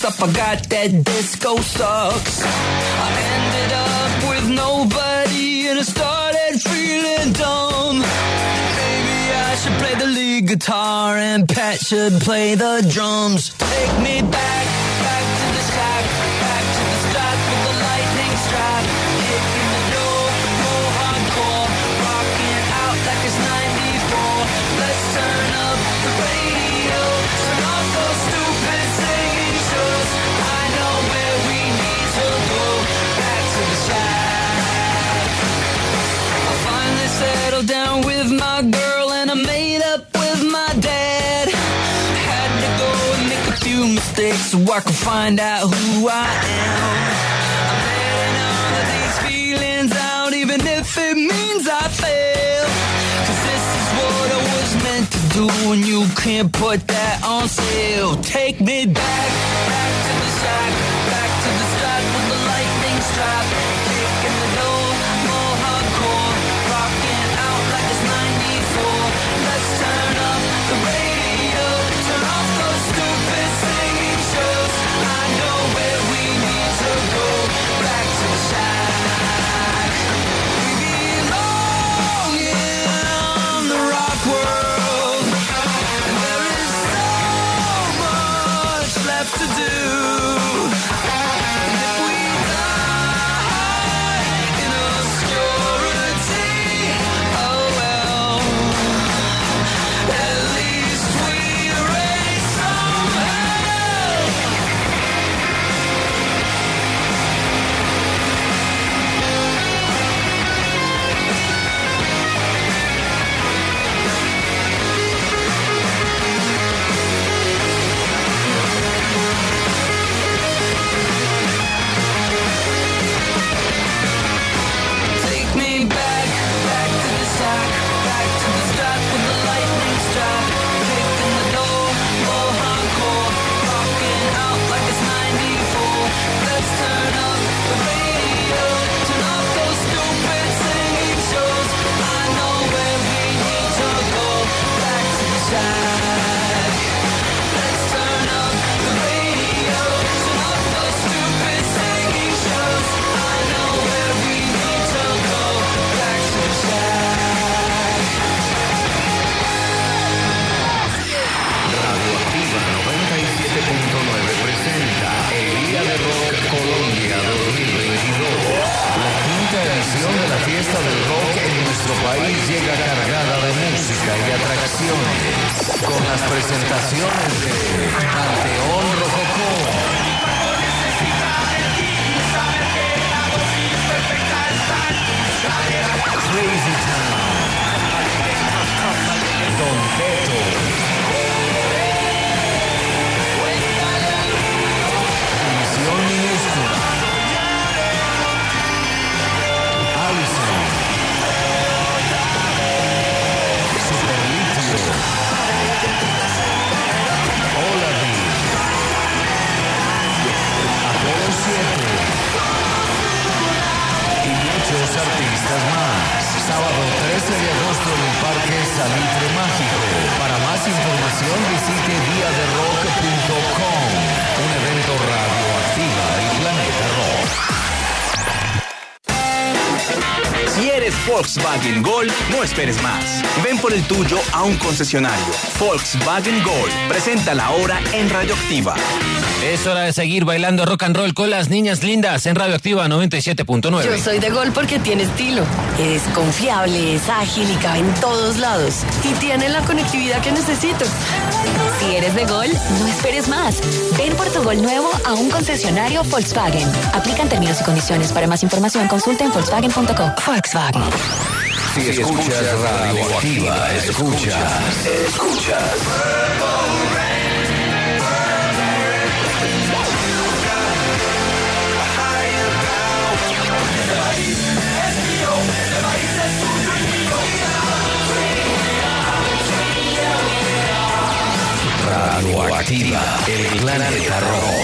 up, I got that disco sucks. I ended up with nobody and I started feeling dumb. Maybe I should play the lead guitar and Pat should play the drums. Take me back, back to the shack, back to the spot with the lightning strap. Kicking the door, go hardcore, rocking out like it's ninety-four. Let's turn up the radio, turn off those stupid singing shows. I know where we need to go, back to the shack. I finally settled down with my girl and I made up with my dad. Had to go and make a few mistakes so I could find out who I am. I'm letting all of these feelings out, even if it means I fail. Cause this is what I was meant to do, and you can't put that on sale. Take me back, back to the shack, back to the spot with the lightning strap. Kicking the door, more hardcore, rocking out like it's ninety-four. Let's turn up the radio, turn off those stupid singing shows. I know where we need to go, back to the shack. We belong in the rock world, and there is so much left to do. And if we die in obscurity, oh well, at least we raise some hell. Take me back, back to the shack, back to the spot with the lightning strap. Kicking the door, more hardcore, rocking out like it's ninety-four. Let's turn up the radio, turn off those stupid singing shows. I know where we need to go, back to the shack. Let's turn up the radio, turn off those stupid singing shows. I know where we need to go, back to the shack. Radioactiva noventa y siete punto nueve presenta el Día de Rock Colombia dos mil veintidós. La quinta edición de la fiesta del rock en nuestro país llega cargada de música y atracciones, con las presentaciones de Panteón Rococó, Crazy Town, Don Teto, División Minúscula, Allison, Superlitio, Olavi, Apolo siete y muchos artistas más. Sábado trece de agosto en el Parque Salitre Mágico. Para más información visite dia de rock punto com. Un evento Radioactiva y Planeta Rock. Si eres Volkswagen Gol, no esperes más. Ven por el tuyo a un concesionario. Volkswagen Gol presenta la hora en Radioactiva. Es hora de seguir bailando rock and roll con las niñas lindas en Radioactiva noventa y siete punto nueve. Yo soy de Gol porque tiene estilo. Es confiable, es ágil y cabe en todos lados. Y tiene la conectividad que necesito. Si eres de Gol, no esperes más. Ven por tu Gol nuevo a un concesionario Volkswagen. Aplican términos y condiciones. Para más información, consulta en volkswagen punto com. Volkswagen. Si escuchas Radioactiva, escuchas, escuchas. Radioactiva, el planeta rojo.